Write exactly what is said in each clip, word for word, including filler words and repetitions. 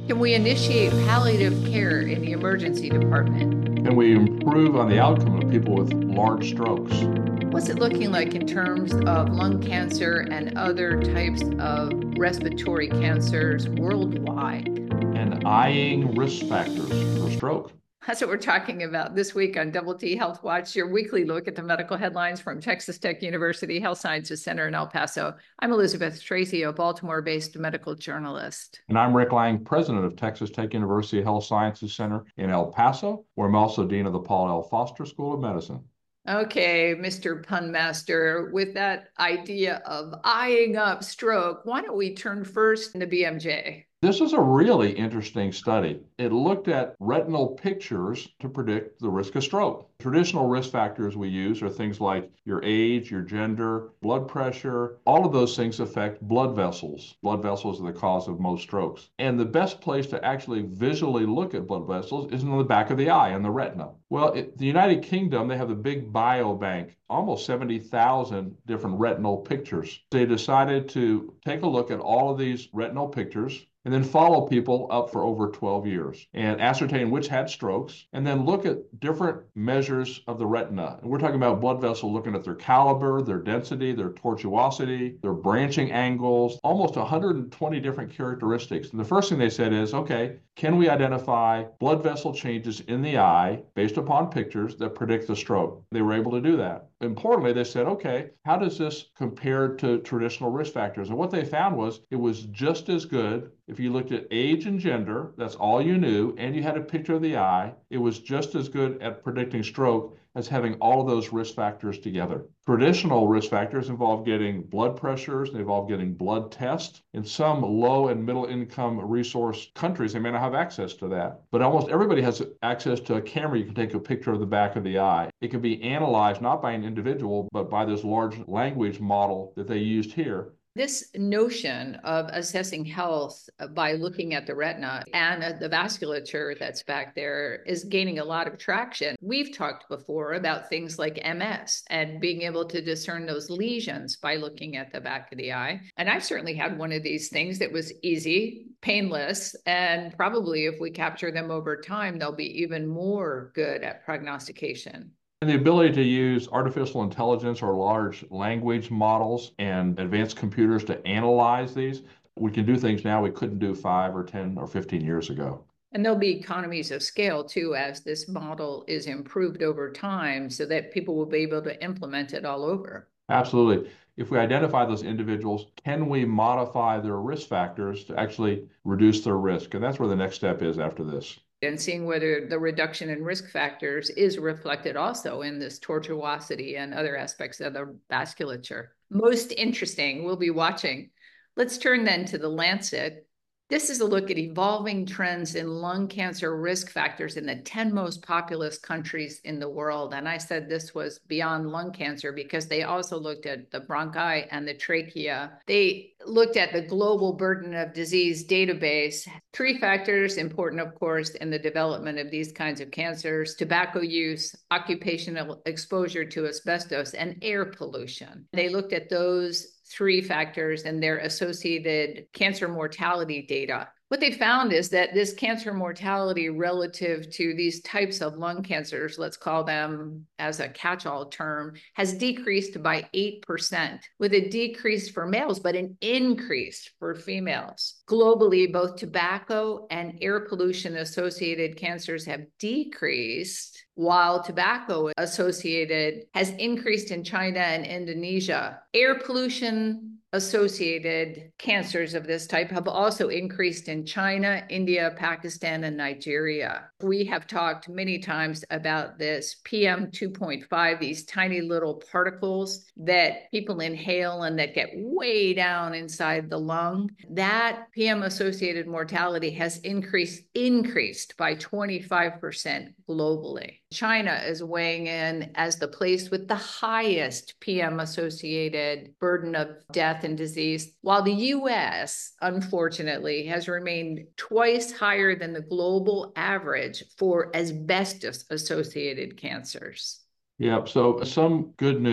Can we initiate palliative care in the emergency department? Can we improve on the outcome of people with large strokes? What's it looking like in terms of lung cancer and other types of respiratory cancers worldwide? And eyeing risk factors for stroke. That's what we're talking about this week on Double T Health Watch, your weekly look at the medical headlines from Texas Tech University Health Sciences Center in El Paso. I'm Elizabeth Tracy, a Baltimore-based medical journalist. And I'm Rick Lang, president of Texas Tech University Health Sciences Center in El Paso, where I'm also dean of the Paul L. Foster School of Medicine. Okay, Mister Pun Master, with that idea of eyeing up stroke, why don't we turn first to B M J? This is a really interesting study. It looked at retinal pictures to predict the risk of stroke. Traditional risk factors we use are things like your age, your gender, blood pressure. All of those things affect blood vessels. Blood vessels are the cause of most strokes. And the best place to actually visually look at blood vessels is in the back of the eye, in the retina. Well, in the United Kingdom, they have a big biobank, almost seventy thousand different retinal pictures. They decided to take a look at all of these retinal pictures and then follow people up for over twelve years and ascertain which had strokes, and then look at different measures of the retina. And we're talking about blood vessels, looking at their caliber, their density, their tortuosity, their branching angles, almost one hundred twenty different characteristics. And the first thing they said is, okay, can we identify blood vessel changes in the eye based upon pictures that predict the stroke? They were able to do that. Importantly, they said, okay, how does this compare to traditional risk factors? And what they found was it was just as good if you looked at age and gender, that's all you knew, and you had a picture of the eye. It was just as good at predicting stroke as having all of those risk factors together. Traditional risk factors involve getting blood pressures, they involve getting blood tests. In some low and middle income resource countries, they may not have access to that. But almost everybody has access to a camera. You can take a picture of the back of the eye. It can be analyzed not by an individual, but by this large language model that they used here. This notion of assessing health by looking at the retina and the vasculature that's back there is gaining a lot of traction. We've talked before about things like M S and being able to discern those lesions by looking at the back of the eye. And I've certainly had one of these things that was easy, painless, and probably if we capture them over time, they'll be even more good at prognostication. And the ability to use artificial intelligence or large language models and advanced computers to analyze these, we can do things now we couldn't do five or ten or fifteen years ago. And there'll be economies of scale too, as this model is improved over time so that people will be able to implement it all over. Absolutely. If we identify those individuals, can we modify their risk factors to actually reduce their risk? And that's where the next step is after this. And seeing whether the reduction in risk factors is reflected also in this tortuosity and other aspects of the vasculature. Most interesting, we'll be watching. Let's turn then to the Lancet. This is a look at evolving trends in lung cancer risk factors in the ten most populous countries in the world. And I said this was beyond lung cancer because they also looked at the bronchi and the trachea. They looked at the global burden of disease database. Three factors important, of course, in the development of these kinds of cancers: tobacco use, occupational exposure to asbestos, and air pollution. They looked at those three factors and their associated cancer mortality data. What they found is that this cancer mortality relative to these types of lung cancers, let's call them as a catch-all term, has decreased by eight percent, with a decrease for males, but an increase for females. Globally, both tobacco and air pollution associated cancers have decreased, while tobacco associated has increased in China and Indonesia. Air pollution associated cancers of this type have also increased in China, India, Pakistan, and Nigeria. We have talked many times about this P M two point five, these tiny little particles that people inhale and that get way down inside the lung. That P M associated mortality has increased, increased by twenty-five percent globally. China is weighing in as the place with the highest P M associated burden of death and disease, while the U S, unfortunately, has remained twice higher than the global average for asbestos associated cancers. Yeah, so some good news.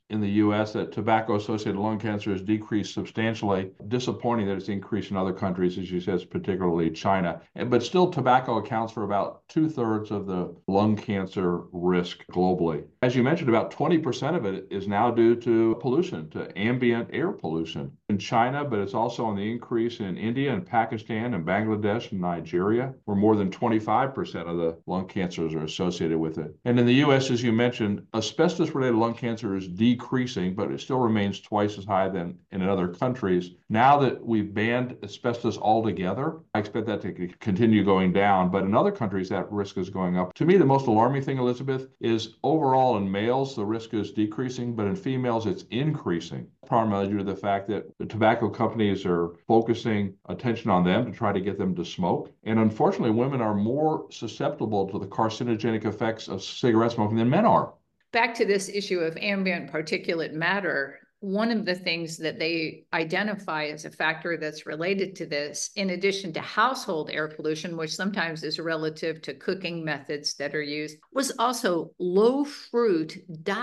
in the U S that tobacco-associated lung cancer has decreased substantially. Disappointing that it's increased in other countries, as you said, particularly China. But still, tobacco accounts for about two-thirds of the lung cancer risk globally. As you mentioned, about twenty percent of it is now due to pollution, to ambient air pollution in China, but it's also on the increase in India and Pakistan and Bangladesh and Nigeria, where more than twenty-five percent of the lung cancers are associated with it. And in the U S, as you mentioned, asbestos-related lung cancer is decreasing, but it still remains twice as high than in other countries. Now that we've banned asbestos altogether, I expect that to continue going down, but in other countries, that risk is going up. To me, the most alarming thing, Elizabeth, is overall in males, the risk is decreasing, but in females, it's increasing, primarily due to the fact that the tobacco companies are focusing attention on them to try to get them to smoke. And unfortunately, women are more susceptible to the carcinogenic effects of cigarette smoking than men are. Back to this issue of ambient particulate matter, one of the things that they identify as a factor that's related to this, in addition to household air pollution, which sometimes is relative to cooking methods that are used, was also low fruit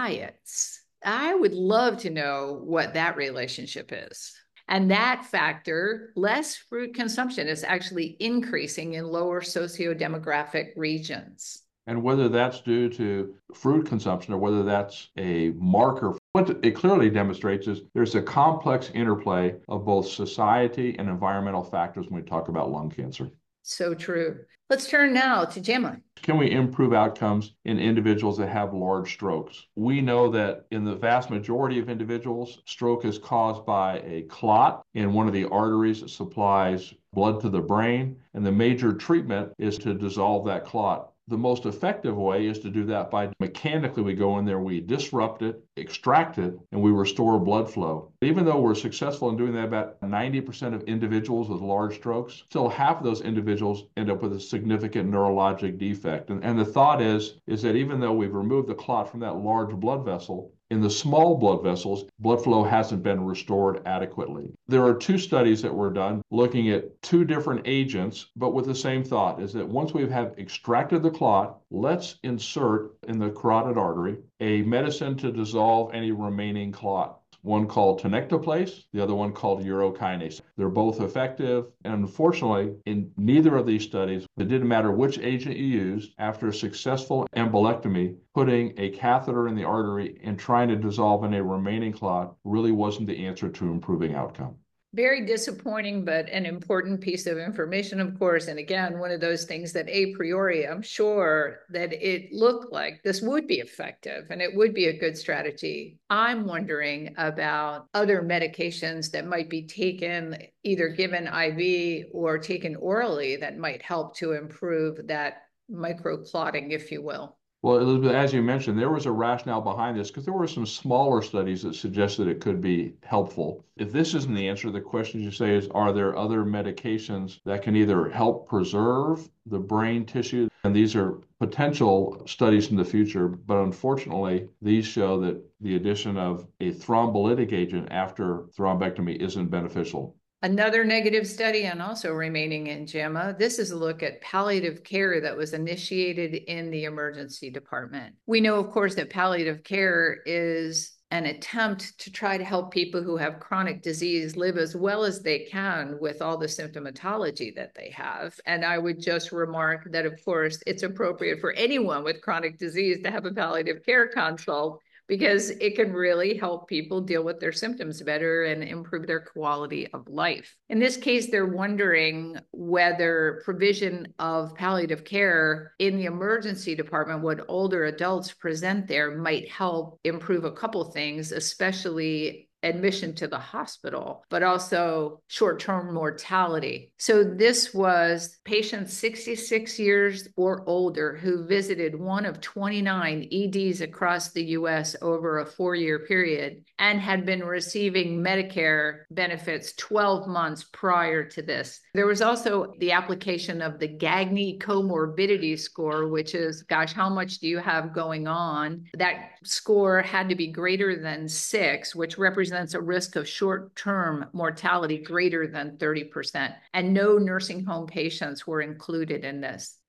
diets. I would love to know what that relationship is. And that factor, less fruit consumption, is actually increasing in lower sociodemographic regions. And whether that's due to fruit consumption or whether that's a marker, what it clearly demonstrates is there's a complex interplay of both society and environmental factors when we talk about lung cancer. So true. Let's turn now to Gemma. Can we improve outcomes in individuals that have large strokes? We know that in the vast majority of individuals, stroke is caused by a clot in one of the arteries that supplies blood to the brain, and the major treatment is to dissolve that clot. The most effective way is to do that by mechanically we go in there, we disrupt it, extract it, and we restore blood flow. Even though we're successful in doing that, about ninety percent of individuals with large strokes, still half of those individuals end up with a significant neurologic defect. And, and the thought is, is that even though we've removed the clot from that large blood vessel, in the small blood vessels, blood flow hasn't been restored adequately. There are two studies that were done looking at two different agents, but with the same thought, is that once we have extracted the clot, let's insert in the carotid artery a medicine to dissolve any remaining clot. One called tenecteplase, the other one called urokinase. They're both effective, and unfortunately, in neither of these studies, it didn't matter which agent you used, after a successful embolectomy, putting a catheter in the artery and trying to dissolve any remaining clot really wasn't the answer to improving outcome. Very disappointing, but an important piece of information, of course. And again, one of those things that a priori, I'm sure that it looked like this would be effective and it would be a good strategy. I'm wondering about other medications that might be taken, either given I V or taken orally, that might help to improve that microclotting, if you will. Well, Elizabeth, as you mentioned, there was a rationale behind this because there were some smaller studies that suggested it could be helpful. If this isn't the answer, the question you say is, are there other medications that can either help preserve the brain tissue? And these are potential studies in the future, but unfortunately, these show that the addition of a thrombolytic agent after thrombectomy isn't beneficial. Another negative study, and also remaining in JAMA, this is a look at palliative care that was initiated in the emergency department. We know, of course, that palliative care is an attempt to try to help people who have chronic disease live as well as they can with all the symptomatology that they have. And I would just remark that, of course, it's appropriate for anyone with chronic disease to have a palliative care consult, because it can really help people deal with their symptoms better and improve their quality of life. In this case, they're wondering whether provision of palliative care in the emergency department when older adults present there might help improve a couple things, especially admission to the hospital, but also short-term mortality. So this was patients sixty-six years or older who visited one of twenty-nine E Ds across the U S over a four-year period and had been receiving Medicare benefits twelve months prior to this. There was also the application of the Gagny comorbidity score, which is, gosh, how much do you have going on? That score had to be greater than six, which represents a risk of short-term mortality greater than thirty percent. And no nursing home patients were included in this.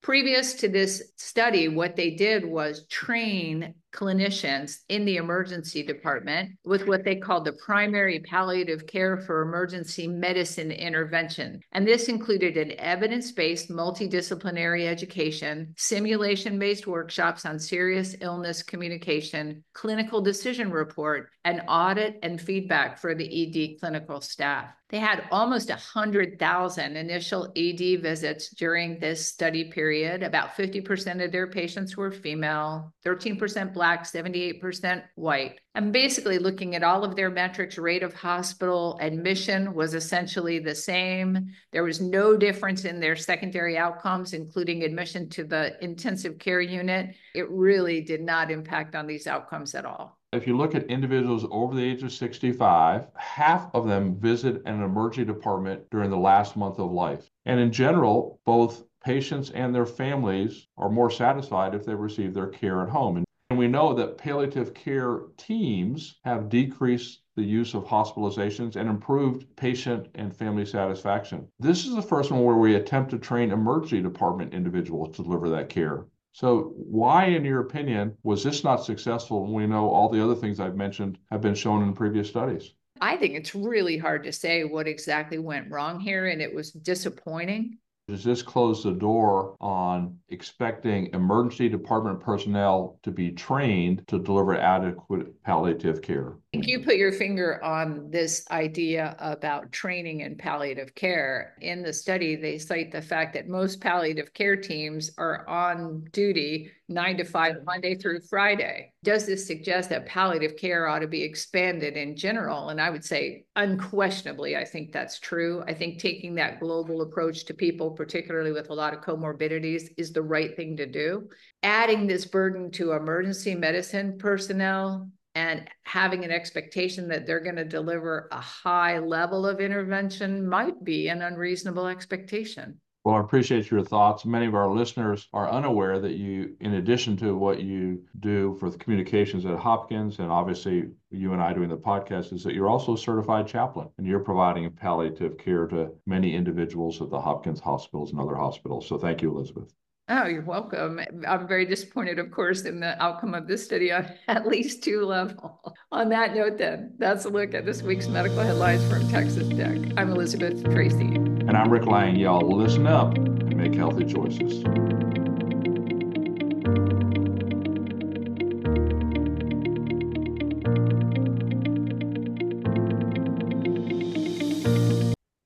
Previous to this study, what they did was train clinicians in the emergency department with what they called the primary palliative care for emergency medicine intervention. And this included an evidence-based multidisciplinary education, simulation-based workshops on serious illness communication, clinical decision report, and audit and feedback for the E D clinical staff. They had almost one hundred thousand initial E D visits during this study period. About fifty percent of their patients were female, thirteen percent Black, seventy-eight percent white. And basically looking at all of their metrics, rate of hospital admission was essentially the same. There was no difference in their secondary outcomes, including admission to the intensive care unit. It really did not impact on these outcomes at all. If you look at individuals over the age of sixty-five, half of them visit an emergency department during the last month of life. And in general, both patients and their families are more satisfied if they receive their care at home. And we know that palliative care teams have decreased the use of hospitalizations and improved patient and family satisfaction. This is the first one where we attempt to train emergency department individuals to deliver that care. So why, in your opinion, was this not successful when we know all the other things I've mentioned have been shown in previous studies? I think it's really hard to say what exactly went wrong here, and it was disappointing. Does this close the door on expecting emergency department personnel to be trained to deliver adequate palliative care? I think you put your finger on this idea about training in palliative care. In the study, they cite the fact that most palliative care teams are on duty nine to five, Monday through Friday. Does this suggest that palliative care ought to be expanded in general? And I would say unquestionably, I think that's true. I think taking that global approach to people, particularly with a lot of comorbidities, is the right thing to do. Adding this burden to emergency medicine personnel and having an expectation that they're going to deliver a high level of intervention might be an unreasonable expectation. Well, I appreciate your thoughts. Many of our listeners are unaware that you, in addition to what you do for the communications at Hopkins, and obviously you and I doing the podcast, is that you're also a certified chaplain, and you're providing palliative care to many individuals at the Hopkins hospitals and other hospitals. So thank you, Elizabeth. Oh, you're welcome. I'm very disappointed, of course, in the outcome of this study on at least two levels. On that note, then, that's a look at this week's medical headlines from Texas Tech. I'm Elizabeth Tracy. And I'm Rick Lang. Y'all listen up and make healthy choices.